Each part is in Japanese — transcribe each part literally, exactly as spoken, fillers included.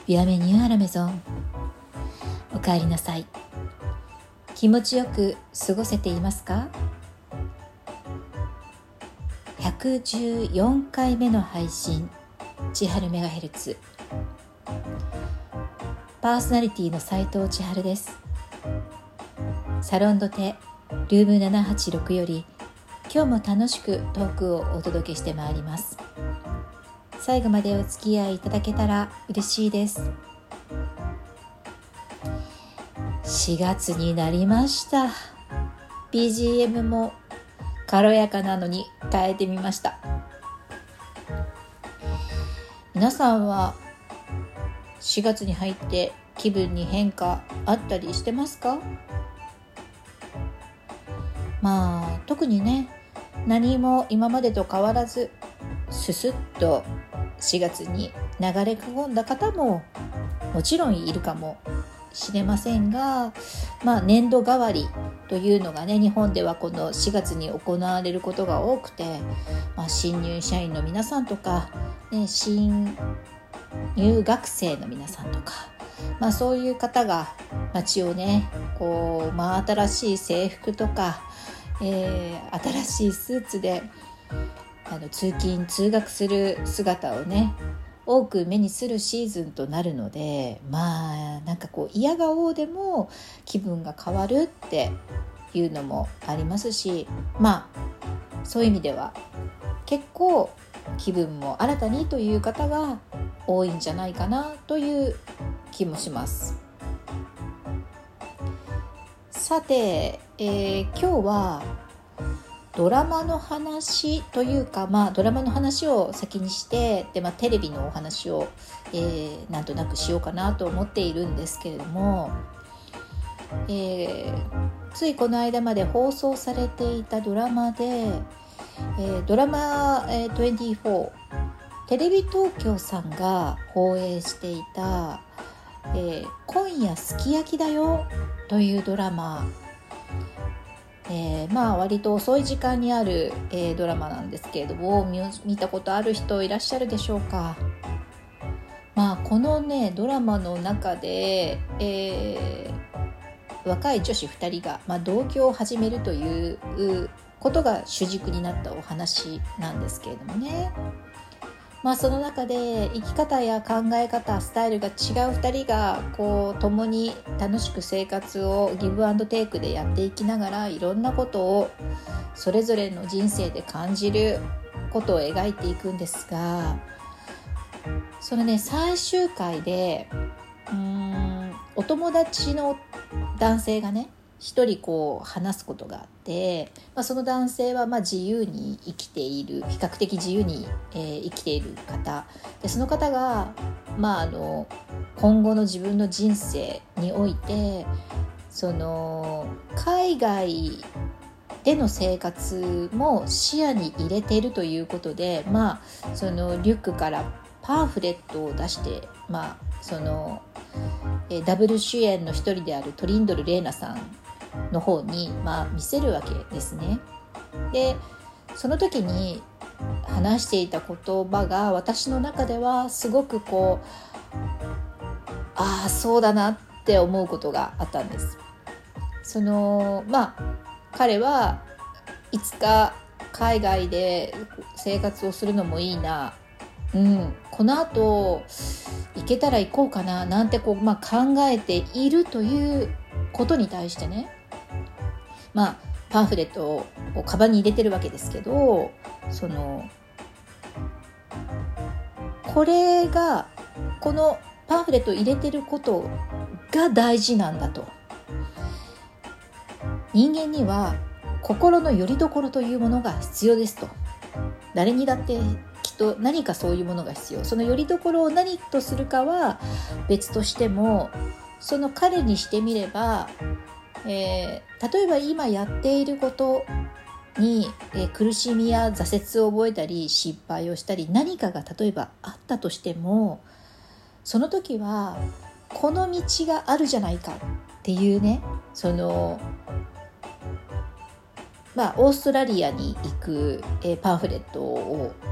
ビアメニューアラメゾン、おかえりなさい。気持ちよく過ごせていますか？ひゃくじゅうよんかいめの配信、千春メガヘルツ。パーソナリティの斉藤千春です。サロンドテルームななはちろくより今日も楽しくトークをお届けしてまいります。最後までお付き合いいただけたら嬉しいです。しがつになりました。 ビージーエム も軽やかなのに変えてみました。皆さんはしがつに入って気分に変化あったりしてますか？まあ特にね、何も今までと変わらずススッとしがつに流れ込んだ方ももちろんいるかもしれませんが、まあ年度替わりというのがね、日本ではこのしがつに行われることが多くて、まあ、新入社員の皆さんとか、ね、新入学生の皆さんとか、まあ、そういう方が街をねこう、まあ、新しい制服とか、えー、新しいスーツであの通勤通学する姿をね多く目にするシーズンとなるので、まあなんかこう嫌がおうでも気分が変わるっていうのもありますし、まあそういう意味では結構気分も新たにという方が多いんじゃないかなという気もします。さて、えー、今日はドラマの話というか、まあ、ドラマの話を先にしてで、まあ、テレビのお話を、えー、なんとなくしようかなと思っているんですけれども、えー、ついこの間まで放送されていたドラマで、えー、ドラマ、えー、にじゅうよんテレビ東京さんが放映していた、えー、今夜すき焼きだよというドラマ、えー、まあ割と遅い時間にある、えー、ドラマなんですけれども、 見, 見たことある人いらっしゃるでしょうか。まあこのねドラマの中で、えー、若い女子ふたりが、まあ、同居を始めるということが主軸になったお話なんですけれどもね、まあ、その中で生き方や考え方スタイルが違うふたりがこう共に楽しく生活をギブアンドテイクでやっていきながら、いろんなことをそれぞれの人生で感じることを描いていくんですが、そのね最終回でうーんお友達の男性がね一人こう話すことがあって、まあ、その男性はまあ自由に生きている比較的自由に、えー、生きている方で、その方が、まあ、あの今後の自分の人生においてその海外での生活も視野に入れているということで、まあ、そのリュックからパンフレットを出して、まあ、そのえー、ダブル主演の一人であるトリンドル玲奈さんの方に、まあ、見せるわけですね。でその時に話していた言葉が私の中ではすごくこうああそうだなって思うことがあったんです。そのまあ彼はいつか海外で生活をするのもいいな、うん、この後行けたら行こうかななんてこう、まあ、考えているということに対してね、まあ、パンフレットをカバンに入れてるわけですけど、そのこれがこのパンフレットを入れてることが大事なんだと。人間には心の拠り所というものが必要ですと。誰にだってきっと何かそういうものが必要。その拠り所を何とするかは別としても、その彼にしてみれば、えー、例えば今やっていることに、えー、苦しみや挫折を覚えたり失敗をしたり何かが例えばあったとしても、その時はこの道があるじゃないかっていうね、そのまあオーストラリアに行く、えー、パンフレットを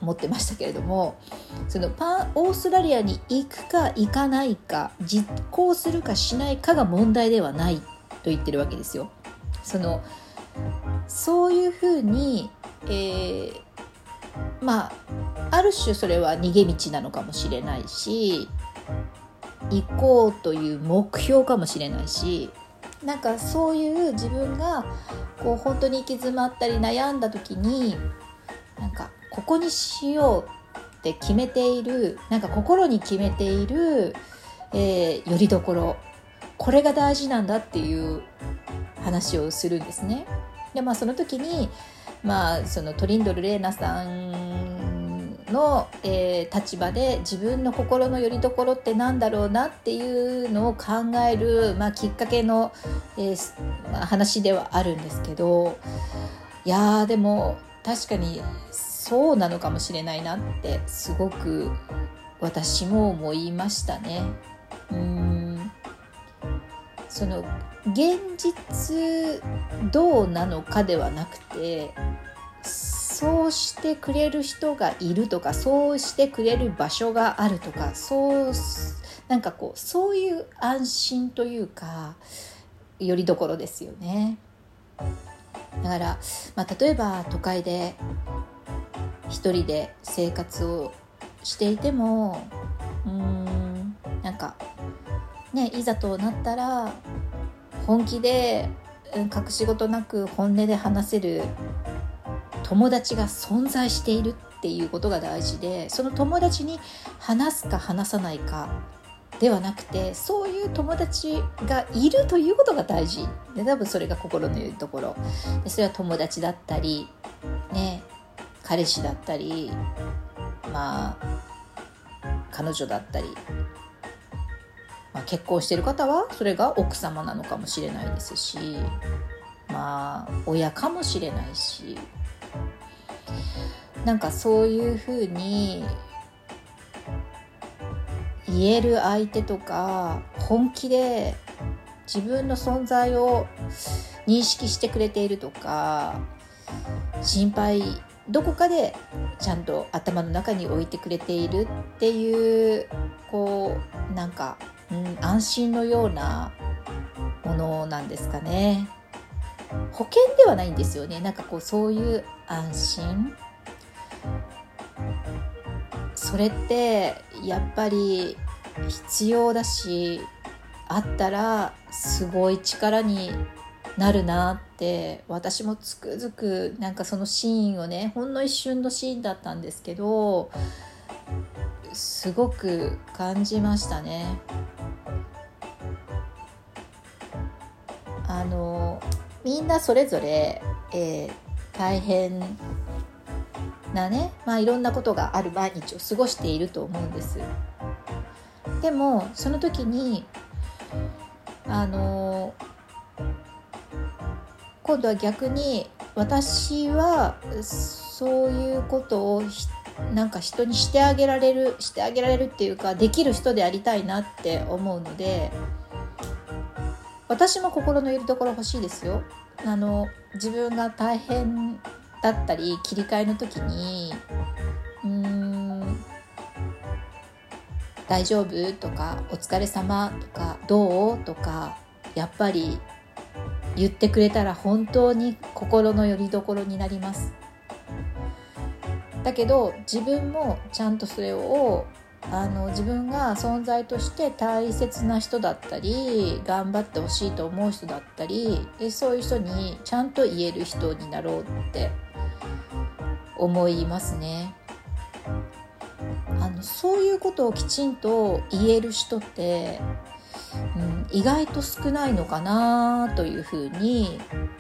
持ってましたけれども、そのパオーストラリアに行くか行かないか、実行するかしないかが問題ではないと言ってるわけですよ。そのそういうふうに、えー、まあある種それは逃げ道なのかもしれないし、行こうという目標かもしれないし、なんかそういう自分がこう本当に行き詰まったり悩んだ時に、なんかここにしようって決めている、なんか心に決めている、えー、よりどころ、これが大事なんだっていう話をするんですね。で、まあ、その時に、まあ、そのトリンドル・レーナさんの、えー、立場で自分の心のよりどころってなんだろうなっていうのを考える、まあ、きっかけの、えーまあ、話ではあるんですけど、いやーでも確かにそうなのかもしれないなってすごく私も思いましたね。うーんその現実どうなのかではなくて、そうしてくれる人がいるとか、そうしてくれる場所があるとか、そうなんかこうそういう安心というかよりどころですよね。だから、まあ、例えば都会で一人で生活をしていても、うーんなんかね、いざとなったら本気で隠し事なく本音で話せる友達が存在しているっていうことが大事で、その友達に話すか話さないかではなくて、そういう友達がいるということが大事で、多分それが心のよりどころで、それは友達だったりね、彼氏だったり、まあ彼女だったり、まあ、結婚している方はそれが奥様なのかもしれないですし、まあ親かもしれないし、なんかそういうふうに言える相手とか、本気で自分の存在を認識してくれているとか、心配どこかでちゃんと頭の中に置いてくれているっていう、こうなんか、うん、安心のようなものなんですかね。保険ではないんですよね。なんかこうそういう安心、それってやっぱり必要だし、あったらすごい力になるなって私もつくづく、なんかそのシーンをね、ほんの一瞬のシーンだったんですけど、すごく感じましたね。あのみんなそれぞれ、えー、大変なね、まあいろんなことがある毎日を過ごしていると思うんです。でもその時にあの今度は逆に、私はそういうことをなんか人にしてあげられるしてあげられるっていうか、できる人でありたいなって思うので、私も心のよりどころ欲しいですよ。あの自分が大変だったり切り替えの時に、うーん大丈夫とか、お疲れ様とか、どうとか、やっぱり言ってくれたら本当に心のよりどころになります。だけど自分もちゃんとそれをあの自分が存在として大切な人だったり、頑張ってほしいと思う人だったり、そういう人にちゃんと言える人になろうって思いますね。あのそういうことをきちんと言える人って、うん、意外と少ないのかなというふうに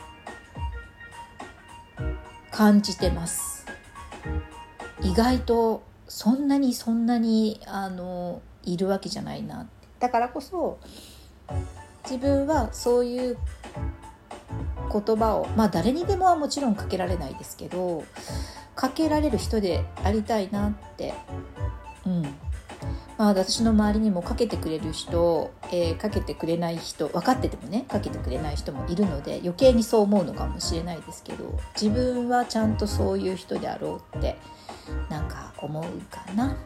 感じてます。意外とそんなにそんなにあのいるわけじゃないな。だからこそ自分はそういう言葉を、まあ誰にでもはもちろんかけられないですけど、かけられる人でありたいなって、うんまあ、私の周りにもかけてくれる人、えー、かけてくれない人、分かっててもねかけてくれない人もいるので、余計にそう思うのかもしれないですけど、自分はちゃんとそういう人であろうってなんか思うかな、うん、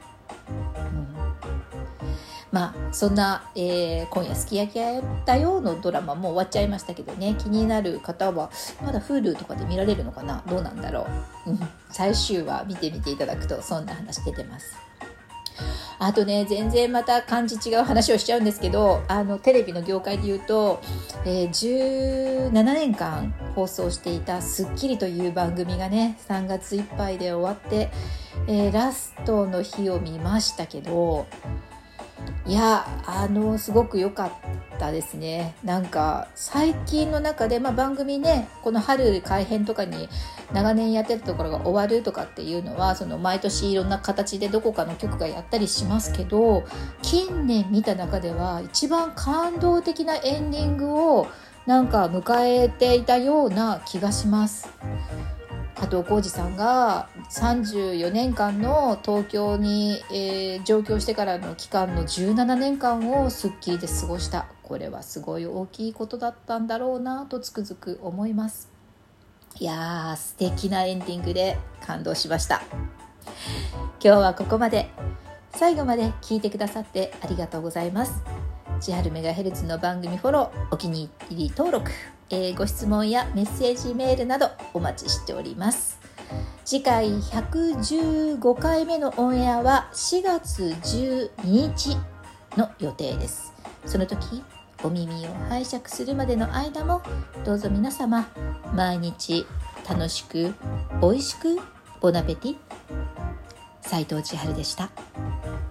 まあそんな、えー、今夜すき焼きやったよのドラマも終わっちゃいましたけどね、気になる方はまだ Hulu とかで見られるのかな、どうなんだろう、うん、最終話見てみていただくとそんな話出てます。あとね、全然また感じ違う話をしちゃうんですけど、あのテレビの業界で言うと、えー、じゅうななねんかん放送していたスッキリという番組がね、さんがついっぱいで終わって、えー、ラストの日を見ましたけど、いや、あのすごく良かったですね。なんか最近の中で、まあ、番組ね、この春改編とかに長年やってたところが終わるとかっていうのは、その毎年いろんな形でどこかの局がやったりしますけど、近年見た中では一番感動的なエンディングをなんか迎えていたような気がします。加藤浩次さんがさんじゅうよねんかんの東京に、えー、上京してからの期間のじゅうななねんかんをスッキリで過ごした。これはすごい大きいことだったんだろうなとつくづく思います。いやー、素敵なエンディングで感動しました。今日はここまで。最後まで聞いてくださってありがとうございます。千春メガヘルツの番組フォロー、お気に入り登録、えー、ご質問やメッセージメールなどお待ちしております。次回ひゃくじゅうごかいめのオンエアはしがつじゅうににちの予定です。その時お耳を拝借するまでの間もどうぞ皆様毎日楽しく美味しくボナペティ。斉藤千春でした。